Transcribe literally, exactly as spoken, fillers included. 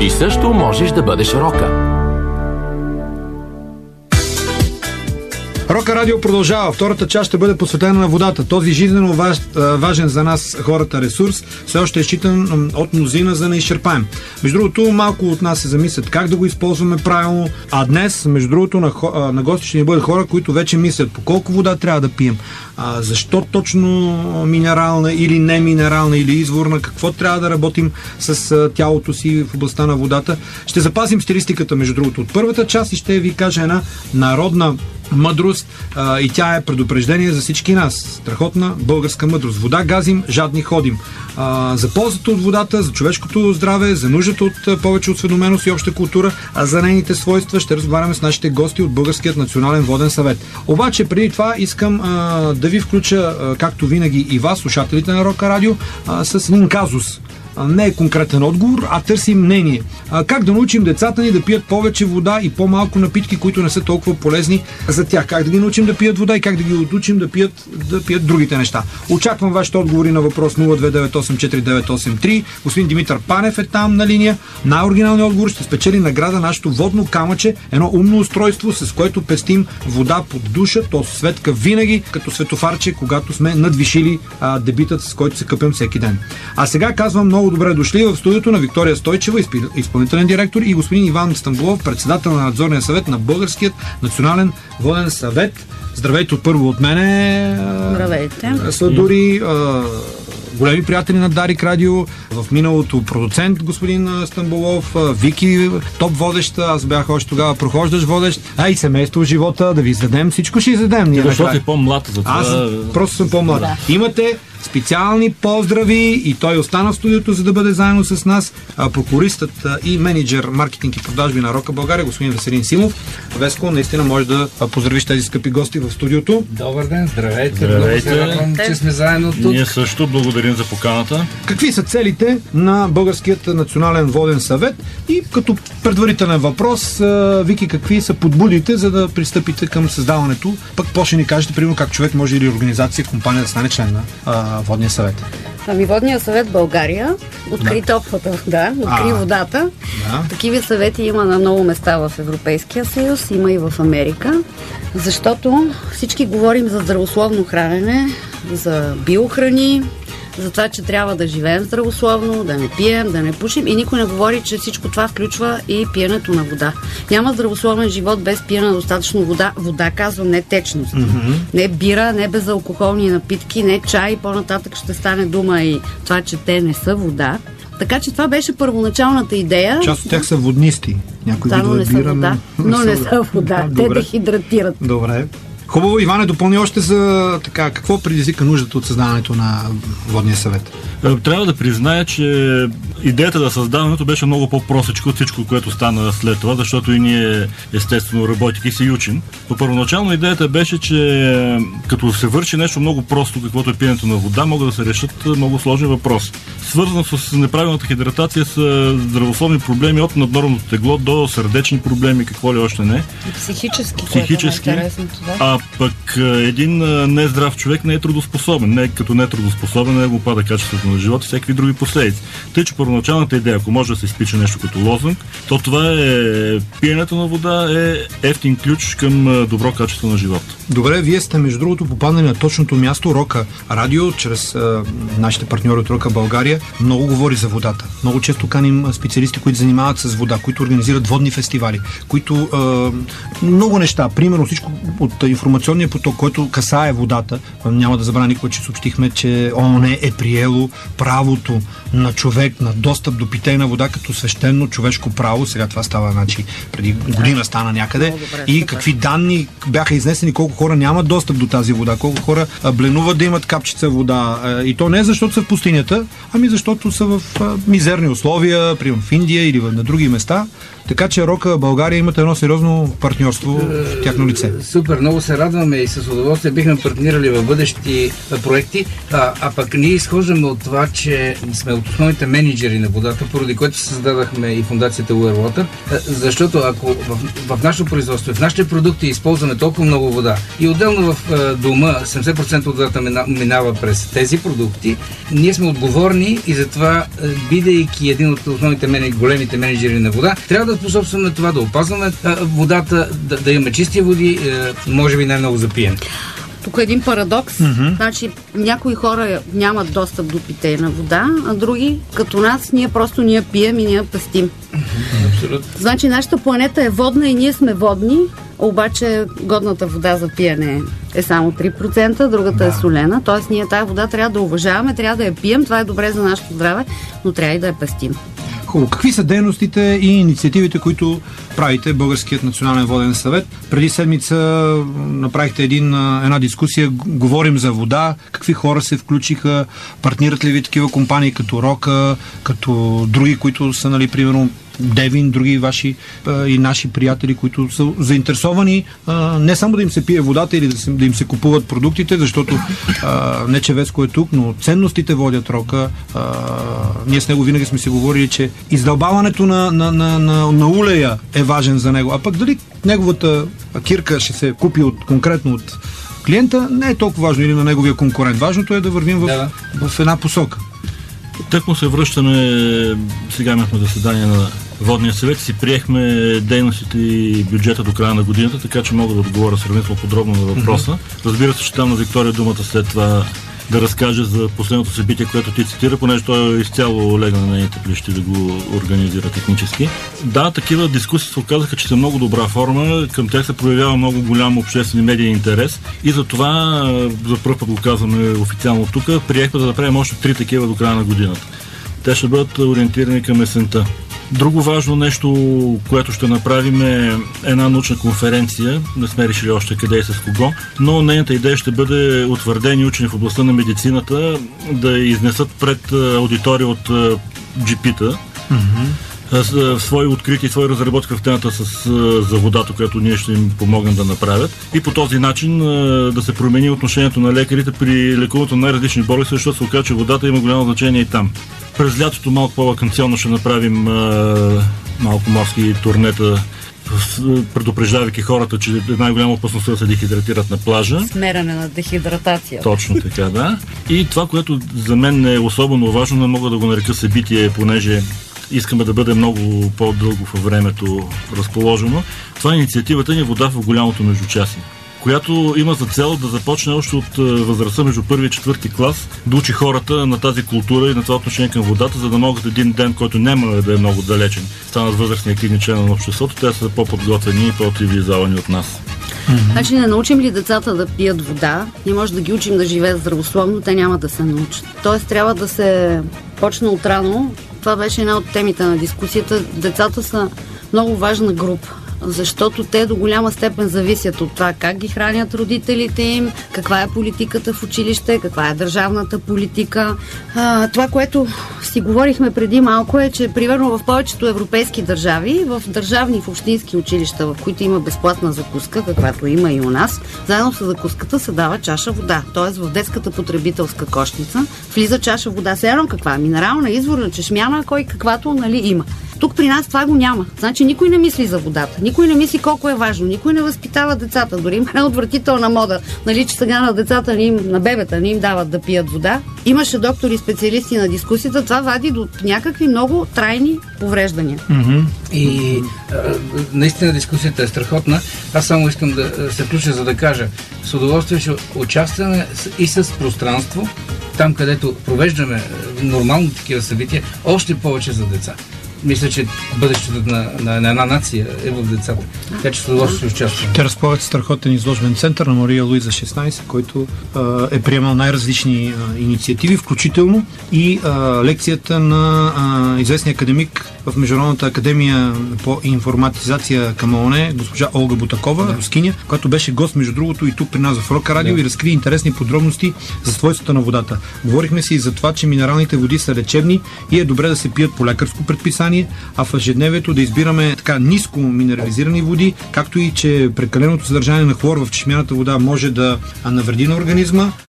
Ти също можеш да бъдеш рока. Рока Радио продължава. Втората част ще бъде посветена на водата. Този жизненно важ, важен за нас хората ресурс все още е считан от мнозина за неизчерпаем. Между другото, малко от нас се замислят как да го използваме правилно, а днес, между другото, на, на гости ще ни бъдат хора, които вече мислят по колко вода трябва да пием, а, защо точно минерална или не минерална или изворна, какво трябва да работим с а, тялото си в областта на водата. Ще запазим стилистиката, между другото, от първата част и ще ви кажа една народна мъдрост а, и тя е предупреждение за всички нас. Страхотна българска мъдрост. Вода газим, жадни ходим. А, за ползата от водата, за човешкото здраве, за нуждата от а, повече осведоменост и обща култура, а за нейните свойства ще разговаряме с нашите гости от Българският национален воден съвет. Обаче преди това искам а, да ви включа, а, както винаги и вас, слушателите на Рока Радио, а, с един казус. Не е конкретен отговор, а търсим мнение. А, как да научим децата ни да пият повече вода и по-малко напитки, които не са толкова полезни за тях? Как да ги научим да пият вода и как да ги отучим да пият, да пият другите неща? Очаквам вашите отговори на въпрос нула две девет осем четири девет осем три. Господин Димитър Панев е там на линия. Най-оригиналният отговор ще спечели награда нашето водно камъче, едно умно устройство, с което пестим вода под душа. То светка винаги като светофарче, когато сме надвишили а, дебитът, с който се къпем всеки ден. А сега казвам много добре дошли в студиото на Виктория Стойчева, изпълнителен директор, и господин Иван Стамболов, председател на надзорния съвет на Българският национален воден съвет. Здравейте първо от мене. Здравейте. Са дори а, големи приятели на Дарик Радио. В миналото продуцент господин Стамболов, Вики топ водеща, аз бях още тогава прохождащ водещ. А и семейство в живота, да ви издадем. Всичко ще издадем. Ти защото си по-млад за това. Аз просто съм по-млад. Да. Имате специални поздрави и той остана в студиото, за да бъде заедно с нас. Прокуристът и менеджер маркетинг и продажби на Рока България, господин Веселин Симов. Веско, наистина може да поздравиш тези скъпи гости в студиото. Добър ден, здравейте. Здравейте. Много се радвам, че сме заедно тук. Ние също благодарим за поканата. Какви са целите на Българският национален воден съвет? И като предварителен въпрос, Вики, какви са подбудите, за да пристъпите към създаването? Пък после ни кажете, примерно, как човек може или организация, компания да стане член на а, водния съвет. Ами Водния съвет България откри да. топлата вода, откри а, водата. Да. Такива съвети има на много места в Европейския съюз, има и в Америка, защото всички говорим за здравословно хранене, за биохрани, за това, че трябва да живеем здравословно, да не пием, да не пушим, и никой не говори, че всичко това включва и пиенето на вода. Няма здравословен живот без пиене на достатъчно вода. Вода, казвам, не течност. Mm-hmm. Не бира, не безалкохолни напитки, не чай. По-нататък ще стане дума и това, че те не са вода. Така че това беше първоначалната идея. Част от тях са воднисти. Някои да, но не са бира, вода. Но не са вода. Те дехидратират. Добре. Хубаво, Иване, допълни още за така, какво предизвика нуждата от създаването на водния съвет? Трябва да призная, че идеята за създаването беше много по-простичко от всичко, което стана след това, защото и ние естествено работики се учим. Но първоначално идеята беше, че като се върши нещо много просто, каквото е пиенето на вода, могат да се решат много сложни въпроси. Свързано с неправилната хидратация с здравословни проблеми от наднорменото тегло до сърдечни проблеми, какво ли още не. И психически, психически. Което е интересното, да? А пък един нездрав човек не е трудоспособен. Не, като не е трудоспособен, не го пада качеството на живота и всякакви други последици. Тъй, че първоначалната идея, ако може да се изпича нещо като лозунг, то това е пиенето на вода е ефтин ключ към добро качество на живота. Добре, вие сте между другото попаднали на точното място. Рока Радио, чрез а, нашите партньори от Рока България, много говори за водата. Много често каним специалисти, които занимават с вода, които организират водни фестивали, които а, много неща, примерно всичко от информационния поток, който касае водата. Няма да забравя никога, че съобщихме, че ООН е приело правото на човек на достъп до питейна вода като свещено човешко право. Сега това става, значи, преди година стана някъде. И какви данни бяха изнесени, колко хора нямат достъп до тази вода, колко хора бленуват да имат капчица вода. И то не защото са в пустинята, ами защото са в мизерни условия, примерно в Индия или на други места. Така че Рока България имат едно сериозно партньорство в тяхно лице. Супер, много се радваме и с удоволствие бихме партнирали в бъдещи проекти, а, а пък ние изхождаме от това, че сме от основните менеджери на водата, поради което създадахме и фундацията Wear Water, защото ако в, в нашето производство, в нашите продукти използваме толкова много вода и отделно в дома седемдесет процента от водата минава през тези продукти, ние сме отговорни и затова, бидейки един от основните менеджери, големите менеджери на вода, трябва да способстваме това, да опазваме водата, да, да имаме чисти води, може би най-много за пиене. Тук е един парадокс. Mm-hmm. Значи, някои хора нямат достъп до питейна вода, а други, като нас, ние просто ние пием и ние пестим. Mm-hmm. Абсолютно. Значи, нашата планета е водна и ние сме водни, обаче годната вода за пиене е само три процента, другата да. е солена, т.е. ние тази вода трябва да уважаваме, трябва да я пием, това е добре за нашето здраве, но трябва и да я пестим. Хубаво. Какви са дейностите и инициативите, които правите Българският национален воден съвет? Преди седмица направихте един, една дискусия, говорим за вода, какви хора се включиха, партнират ли ви такива компании като Рока, като други, които са, нали, примерно Девин, други ваши а, и наши приятели, които са заинтересовани а, не само да им се пие водата или да, се, да им се купуват продуктите, защото а, не че Веско е тук, но ценностите водят Рока. А, ние с него винаги сме си говорили, че издълбаването на, на, на, на, на улея е важен за него. А пък дали неговата кирка ще се купи от, конкретно от клиента, не е толкова важно, или на неговия конкурент. Важното е да вървим в, да. в една посока. Тъкмо се връщаме, сега имахме заседание на Водния съвет, си приехме дейностите и бюджета до края на годината, така че мога да отговоря сравнително подробно на въпроса. Разбира се, че там на Виктория думата след това да разкаже за последното събитие, което ти цитира, понеже той е изцяло легна на нейните плещи да го организира технически. Да, такива дискусии се оказаха, че са много добра форма, към тях се проявява много голям обществен медиен интерес и затова, за първ път го казваме официално тук, приехме да направим още три такива до края на годината. Те ще бъдат ориентирани към есента. Друго важно нещо, което ще направим, е една научна конференция. Не сме решили още къде и с кого, но нейната идея ще бъде утвърдени учени в областта на медицината да изнесат пред аудитория от джи пи-та mm-hmm. свои открити, свои разработки в темата с, за водата, която ние ще им помогнем да направят. И по този начин да се промени отношението на лекарите при лекуването на най-различни болести, защото се оказа, че водата има голямо значение и там. През лятото малко по-ваканционно ще направим а, малко морски турнета, предупреждавайки хората, че е най-голяма опасност да се дехидратират на плажа. Смеране на дехидратация. Точно така, да. И това, което за мен е особено важно, не мога да го нарека събитие, понеже искаме да бъде много по-дълго във времето разположено. Това е инициативата ни Вода в голямото междучасие, която има за цел да започне още от възрастта между първи и четвърти клас, да учи хората на тази култура и на това отношение към водата, за да могат един ден, който няма да е много далечен, станат възрастни активни члена на обществото, те са по-подготвени и по-цивилизовани от нас. Mm-hmm. Значи не научим ли децата да пият вода, ние може да ги учим да живеят здравословно, те няма да се научат. Тоест трябва да се почне отрано. Това беше една от темите на дискусията. Децата са много важна група, защото те до голяма степен зависят от това как ги хранят родителите им, каква е политиката в училище, каква е държавната политика. А, това, което си говорихме преди малко е, че примерно в повечето европейски държави, в държавни и в общински училища, в които има безплатна закуска, каквато има и у нас, заедно с закуската се дава чаша вода. Тоест в детската потребителска кошница влиза чаша вода. Все едно каква? Минерална, изворна, чешмяна, кой каквато, нали, има. Тук при нас това го няма. Значи никой не мисли за водата. Никой не мисли колко е важно. Никой не възпитава децата. Дори има една отвратителна мода, нали, че сега на децата, не им, на бебета не им дават да пият вода. Имаше доктори, специалисти на дискусията. Това вади до някакви много трайни повреждания. Mm-hmm. И а, наистина дискусията е страхотна. Аз само искам да се включа, за да кажа. С удоволствие ще участваме и с пространство, там където провеждаме нормално такива събития, още повече за деца. Мисля, че бъдещето на, на, на една нация е в децата. Така че с удоволствие ще участваме. Те разполагат страхотен изложбен център на Мария Луиза шестнайсет, който а, е приемал най-различни а, инициативи, включително и а, лекцията на а, известния академик в Международната академия по информатизация към ООН, госпожа Олга Бутакова, да. рускиня, която беше гост, между другото, и тук при нас в Рока радио, да. и разкри интересни подробности за свойствата на водата. Говорихме си и за това, че минералните води са лечебни и е добре да се пият по лекарско предписание, внимание, а в ежедневието да избираме така ниско минерализирани води, както и че прекаленото съдържание на хлор в чешмяната вода може да навреди на организма.